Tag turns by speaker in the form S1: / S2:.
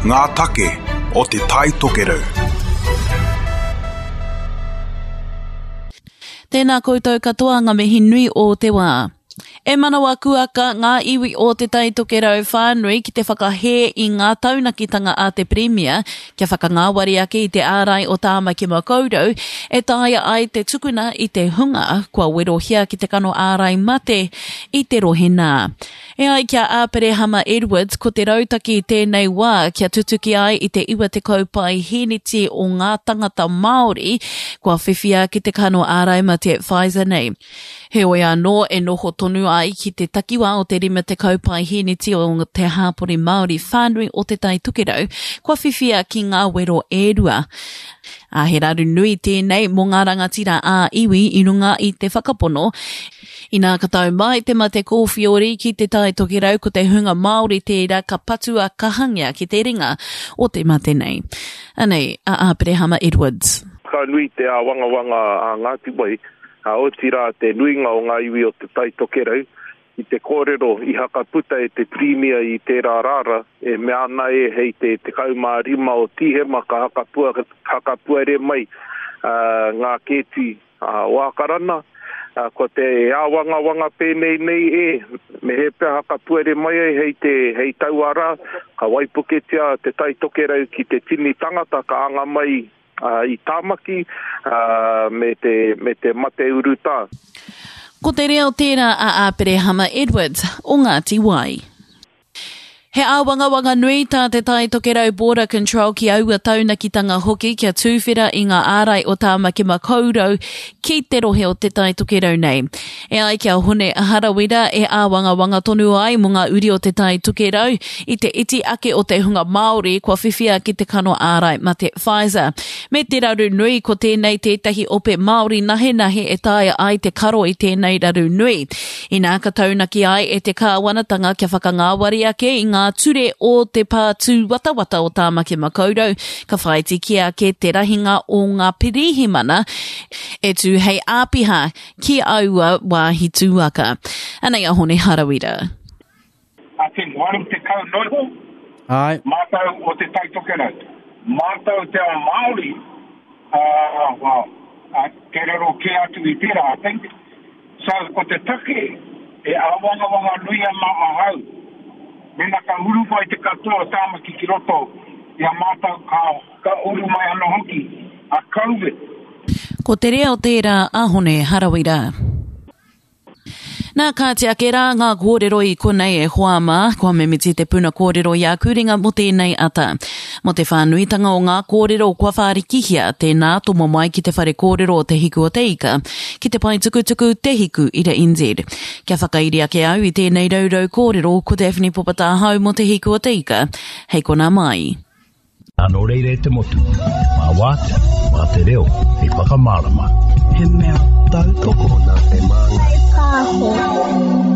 S1: ngā take o te tai tokerau.
S2: Tēnā koutou katoa ngā mihi nui o te wā. E manawa kuaka ngā iwi o te tai tokerau whānui ki te whakahe i ngā taunakitanga a te Premier, kia whakangāwari ake i te ārai o Tāmaki Makaurau, e tāia ai te tukuna i te hunga, kua werohia ki te kano ārai mate i te rohena. E ai kia āpere Hama Edwards, ko te rautaki i tēnei wā, kia tutuki ai i te iwa te kaupai hiniti o ngā tangata Māori, kua whiwhia ki te kano ārai mate Pfizer nei. He oi anō e noho tonu ai ki te takiwa o te rima te kaupai hiniti o te hāpori Māori whānui o te tai tukerau, kua whiwhia ki ngā wero e rua. He raru nui tēnei mō ngā rangatira a iwi i runga i te whakapono. I nā katau mai te mate kōwhiori ki te tai tokerau ko te hunga Māori tērā ka patua kahangia ki te ringa o te mate nei. Anei, āpere Hama Edwards.
S3: Ka nui te wanga a Ngāti Wai. O tira te nuinga o ngā iwi o te tai tokerau, i te kōrero i hakaputa e te Premier i tērā rara, e mea ana e hei te kaumārima o tihema ka hakapua re mai ngā kēti wākarana, ko te wanga pēnei nei me he pia hakapua re mai hei tauara, ka waipuketia te tai tokerau ki te tini tangata ka anga mai i Tāmaki me te mate uruta.
S2: Ko te reo tērā a āpere Hama Edwards o Ngāti Wai. He āwangawanga nui tā te tai tokerau border control ki aua taunakitanga hoki kia tūwhera i ngā ārai o Tāmaki Makaurau ki te rohe o te tai tokerau nei. E ai kia hone harawira e āwangawanga tonu ai mo ngā uri o te tai tokerau i te iti ake o te hunga Māori kua whiwhia ki te kano ārai mate Pfizer. Me te raru nui ko tēnei tētahi ope Māori nahe e tāia ai te karo i tēnei raru nui. I nā ka taunaki ai e te kāwanatanga kia whakangāwari ake i ngā ture o te pātū watawata o Tāmaki Makaurau, ka whaiti ake te rahinga o ngā pirihimana e tū hei āpiha ki aua wāhi tūaka. Anei ahone harawira.
S4: I think one of the kaunoi, mātau o te tai tokerau. Mātau te a Māori, ke raro ke atu i tērā, I think. So, ko te take, e awanga nui a maahau. Mena ka uru mai te katoa Tāmaki ki roto, ia mātau ka uru mai ano hoki, a COVID.
S2: Ko te reo tērā ahone harawira. Nā kāti ake rā ngā kōrero i konei e hoama, kua memiti te puna kōrero i a kuringa mo tēnei ata. Mo te whānuitanga o ngā kōrero kua whārikihia, tēnā tomo mai ki te whare kōrero o te hiku o te ika, ki te pai tukutuku te hiku i te NZ. Kia whakairi ake au i tēnei raurau kōrero ko te Daphne Popatāhau mo te hiku o te ika. Hei kona mai.
S5: Anō reire te motu, mā wātea, mā te reo, hei whakamārama.
S6: He mea tau toko
S5: nā te māngai.
S6: Kāho.